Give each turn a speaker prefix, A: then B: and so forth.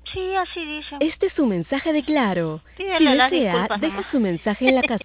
A: Sí, así dice.
B: Este es su mensaje de Claro. Si
A: Pídele las
B: desea,
A: disculpas
B: deje
A: nomás.
B: su mensaje en la casilla.